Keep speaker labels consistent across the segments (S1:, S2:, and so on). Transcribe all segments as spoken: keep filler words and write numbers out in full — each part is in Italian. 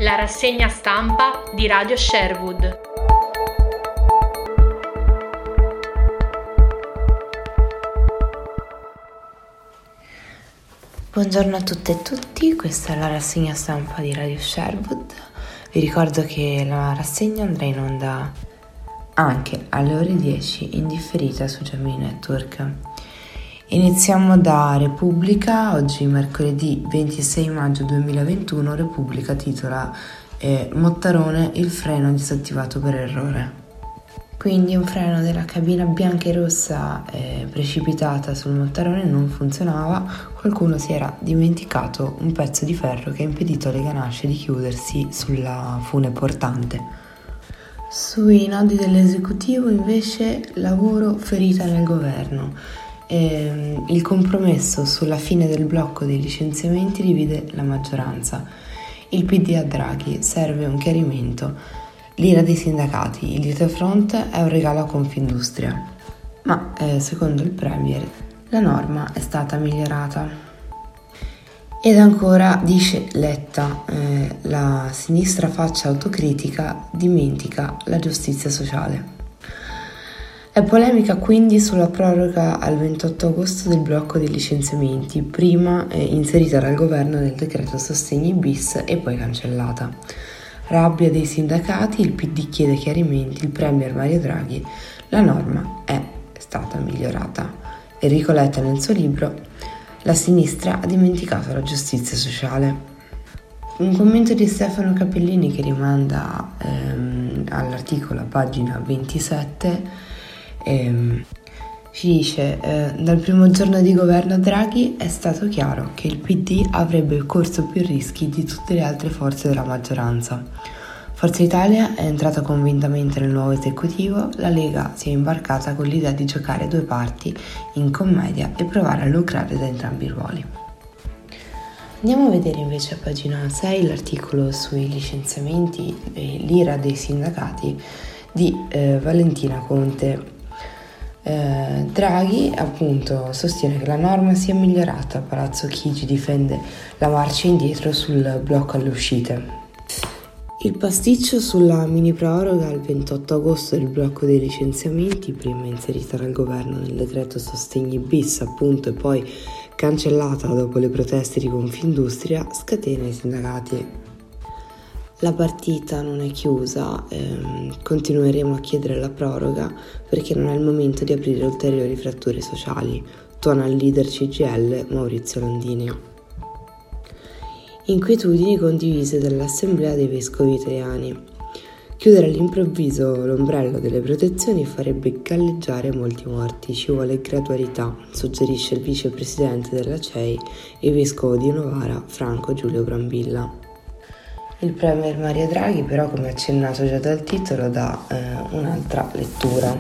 S1: la rassegna stampa di Radio Sherwood.
S2: Buongiorno a tutte e tutti, questa è la rassegna stampa di Radio Sherwood. Vi ricordo che la rassegna andrà in onda anche alle ore dieci in differita su Gemini Network. Iniziamo da Repubblica. Oggi mercoledì ventisei maggio duemilaventuno Repubblica titola eh, Mottarone, il freno disattivato per errore. Quindi un freno della cabina bianca e rossa eh, precipitata sul Mottarone non funzionava, qualcuno si era dimenticato un pezzo di ferro che ha impedito alle ganasce di chiudersi sulla fune portante. Sui nodi dell'esecutivo invece lavoro, ferita nel governo. Eh, il compromesso sulla fine del blocco dei licenziamenti divide la maggioranza. Il P D a Draghi, serve un chiarimento. L'ira dei sindacati, il dietro front è un regalo a Confindustria, ma eh, secondo il Premier la norma è stata migliorata. Ed ancora dice Letta, eh, la sinistra faccia autocritica, dimentica la giustizia sociale. È polemica quindi sulla proroga al ventotto agosto del blocco dei licenziamenti, prima eh, inserita dal governo nel decreto sostegni bis e poi cancellata. Rabbia dei sindacati, il P D chiede chiarimenti, il Premier Mario Draghi, la norma è stata migliorata. Enrico Letta nel suo libro, la sinistra ha dimenticato la giustizia sociale. Un commento di Stefano Capellini che rimanda ehm, all'articolo a pagina ventisette, ehm, ci dice eh, dal primo giorno di governo Draghi è stato chiaro che il P D avrebbe corso più rischi di tutte le altre forze della maggioranza. Forza Italia è entrata convintamente nel nuovo esecutivo, la Lega si è imbarcata con l'idea di giocare due parti in commedia e provare a lucrare da entrambi i ruoli. Andiamo a vedere invece a pagina sei l'articolo sui licenziamenti e l'ira dei sindacati di eh, Valentina Conte. Eh, Draghi appunto sostiene che la norma sia migliorata, Palazzo Chigi difende la marcia indietro sul blocco alle uscite. Il pasticcio sulla mini proroga al ventotto agosto del blocco dei licenziamenti, prima inserita dal governo nel decreto sostegni bis appunto e poi cancellata dopo le proteste di Confindustria, scatena i sindacati. La partita non è chiusa, ehm, continueremo a chiedere la proroga perché non è il momento di aprire ulteriori fratture sociali, tuona il leader C G I L Maurizio Landini. Inquietudini condivise dall'Assemblea dei Vescovi Italiani. Chiudere all'improvviso l'ombrello delle protezioni farebbe galleggiare molti morti, ci vuole gradualità, suggerisce il vicepresidente della C E I e vescovo di Novara Franco Giulio Brambilla. Il Premier Mario Draghi però, come accennato già dal titolo, dà eh, un'altra lettura.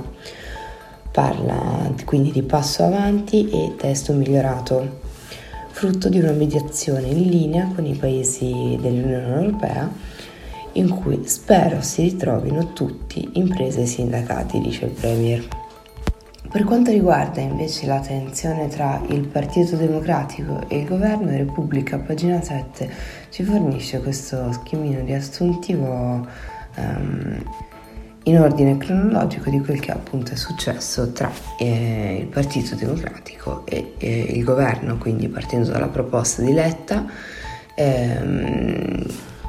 S2: Parla quindi di passo avanti e testo migliorato, frutto di una mediazione in linea con i paesi dell'Unione Europea in cui spero si ritrovino tutti, imprese e sindacati, dice il Premier. Per quanto riguarda invece la tensione tra il Partito Democratico e il governo, Repubblica, pagina sette, ci fornisce questo schemino riassuntivo um, in ordine cronologico di quel che appunto è successo tra eh, il Partito Democratico e eh, il governo, quindi partendo dalla proposta di Letta. Ehm,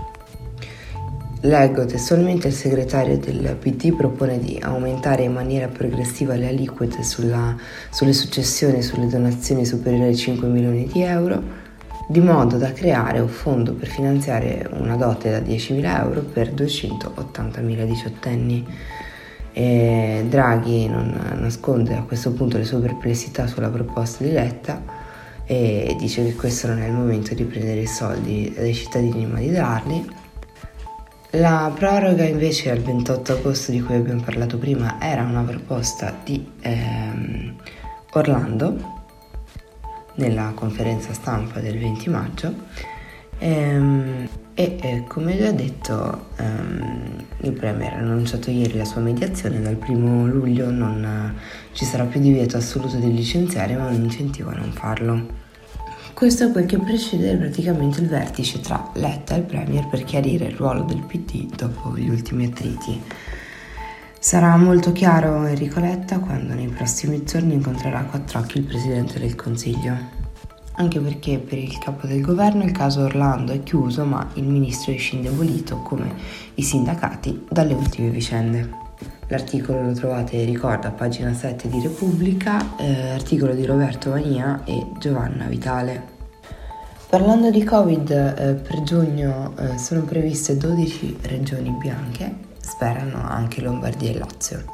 S2: Leggo testualmente: il segretario del P D propone di aumentare in maniera progressiva le aliquote sulla, sulle successioni e sulle donazioni superiori ai cinque milioni di euro, di modo da creare un fondo per finanziare una dote da diecimila euro per duecentoottantamila diciottenni. E Draghi non nasconde a questo punto le sue perplessità sulla proposta di Letta e dice che questo non è il momento di prendere i soldi dai cittadini ma di darli. La proroga invece al ventotto agosto di cui abbiamo parlato prima era una proposta di ehm, Orlando nella conferenza stampa del venti maggio ehm, e eh, come già detto ehm, il Premier ha annunciato ieri la sua mediazione. Dal primo luglio non eh, ci sarà più divieto assoluto di licenziare ma un incentivo a non farlo. Questo è quel che precede praticamente il vertice tra Letta e il Premier per chiarire il ruolo del P D dopo gli ultimi attriti. Sarà molto chiaro Enrico Letta quando nei prossimi giorni incontrerà a quattro occhi il Presidente del Consiglio. Anche perché per il capo del governo il caso Orlando è chiuso, ma il ministro esce indebolito, come i sindacati, dalle ultime vicende. L'articolo lo trovate, ricordo, a pagina sette di Repubblica, eh, articolo di Roberto Vania e Giovanna Vitale. Parlando di Covid, eh, per giugno eh, sono previste dodici regioni bianche, sperano anche Lombardia e Lazio.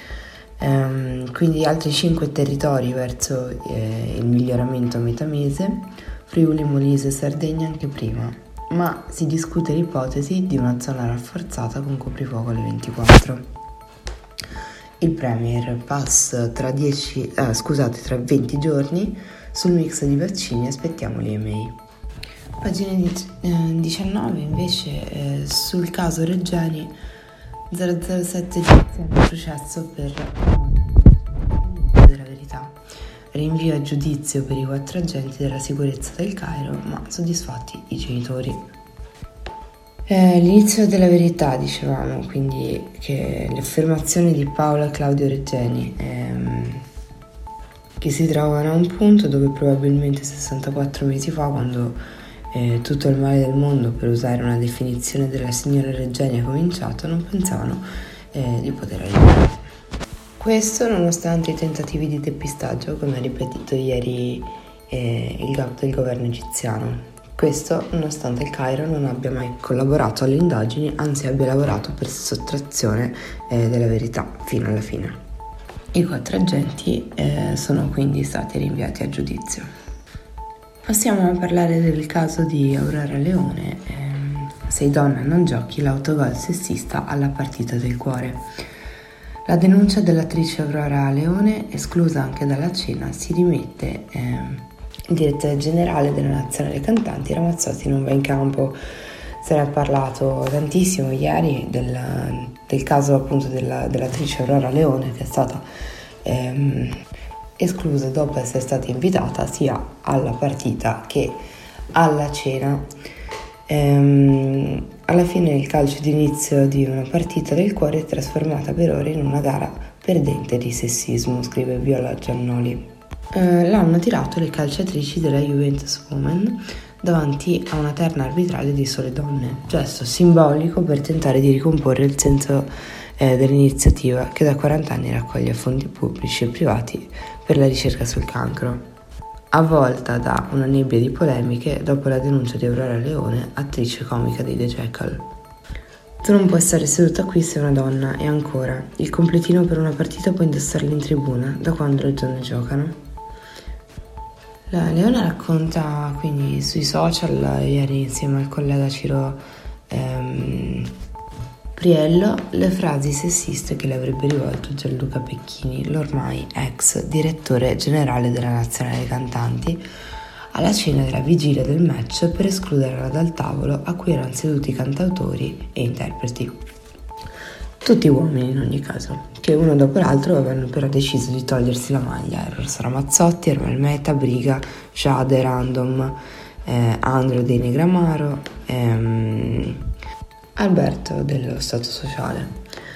S2: Ehm, quindi altri cinque territori verso eh, il miglioramento a metà mese, Friuli, Molise e Sardegna anche prima, ma si discute l'ipotesi di una zona rafforzata con coprifuoco alle ventiquattro. Il Premier passa tra dieci, ah, scusate, tra venti giorni sul mix di vaccini, aspettiamo l'E M A. Pagina diciannove invece eh, sul caso Reggiani zero zero sette giudiziario processo per della verità. Rinvio a giudizio per i quattro agenti della sicurezza del Cairo, ma soddisfatti i genitori. Eh, l'inizio della verità, dicevamo, quindi che le affermazioni di Paola e Claudio Reggiani ehm, che si trovano a un punto dove probabilmente sessantaquattro mesi fa, quando eh, tutto il male del mondo, per usare una definizione della signora Reggiani, ha cominciato, non pensavano eh, di poter arrivare. Questo nonostante i tentativi di depistaggio, come ha ripetuto ieri eh, il capo del governo egiziano. Questo nonostante il Cairo non abbia mai collaborato alle indagini, anzi abbia lavorato per sottrazione eh, della verità fino alla fine. I quattro agenti eh, sono quindi stati rinviati a giudizio. Passiamo a parlare del caso di Aurora Leone. Eh, sei donna non giochi, l'autogol sessista alla partita del cuore. La denuncia dell'attrice Aurora Leone, esclusa anche dalla cena, si rimette... Eh, Il direttore generale della Nazionale Cantanti Ramazzotti non va in campo. Se ne è parlato tantissimo ieri del, del caso appunto della, dell'attrice Aurora Leone, che è stata ehm, esclusa dopo essere stata invitata sia alla partita che alla cena. Ehm, alla fine il calcio d'inizio di una partita del cuore è trasformata per ore in una gara perdente di sessismo, scrive Viola Giannoli. Uh, l'hanno tirato le calciatrici della Juventus Women davanti a una terna arbitrale di sole donne, gesto simbolico per tentare di ricomporre il senso eh, dell'iniziativa che da quaranta anni raccoglie fondi pubblici e privati per la ricerca sul cancro, avvolta da una nebbia di polemiche dopo la denuncia di Aurora Leone, attrice comica dei The Jackal. Tu non puoi stare seduta qui, sei una donna, e ancora, il completino per una partita puoi indossarlo in tribuna, da quando le donne giocano? La Leona racconta quindi sui social, ieri insieme al collega Ciro ehm, Priello, le frasi sessiste che le avrebbe rivolto Gianluca Pecchini, l'ormai ex direttore generale della Nazionale Cantanti, alla cena della vigilia del match per escluderla dal tavolo a cui erano seduti cantautori e interpreti. Tutti uomini in ogni caso, che uno dopo l'altro avevano però deciso di togliersi la maglia. Erano Ramazzotti, Ermal Meta, Briga, Jade, Random, eh, Andro dei Negramaro, ehm, Alberto dello Stato Sociale.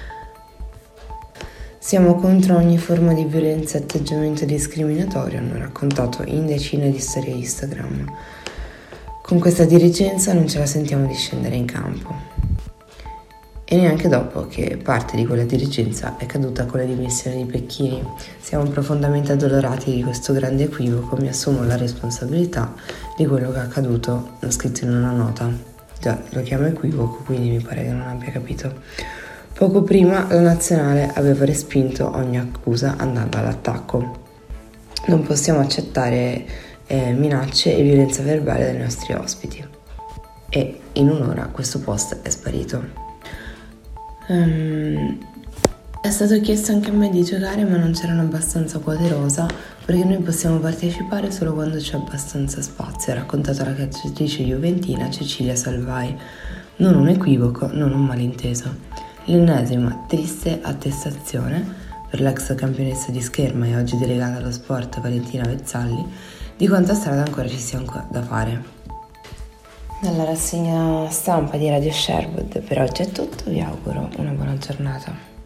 S2: Siamo contro ogni forma di violenza e atteggiamento discriminatorio, hanno raccontato in decine di storie Instagram. Con questa dirigenza non ce la sentiamo di scendere in campo. E neanche dopo che parte di quella dirigenza è caduta con le dimissioni di Pecchini. Siamo profondamente addolorati di questo grande equivoco, mi assumo la responsabilità di quello che è accaduto, l'ho scritto in una nota. Già, lo chiamo equivoco, quindi mi pare che non abbia capito. Poco prima la nazionale aveva respinto ogni accusa andando all'attacco. Non possiamo accettare eh, minacce e violenza verbale dai nostri ospiti. E in un'ora questo post è sparito. Um, è stato chiesto anche a me di giocare, ma non c'erano abbastanza quote rosa, perché noi possiamo partecipare solo quando c'è abbastanza spazio, ha raccontato la calciatrice juventina Cecilia Salvai. Non un equivoco, non un malinteso. L'ennesima triste attestazione per l'ex campionessa di scherma e oggi delegata allo sport Valentina Vezzalli di quanta strada ancora ci sia ancora da fare. Dalla rassegna stampa di Radio Sherwood per oggi è tutto, vi auguro una buona giornata.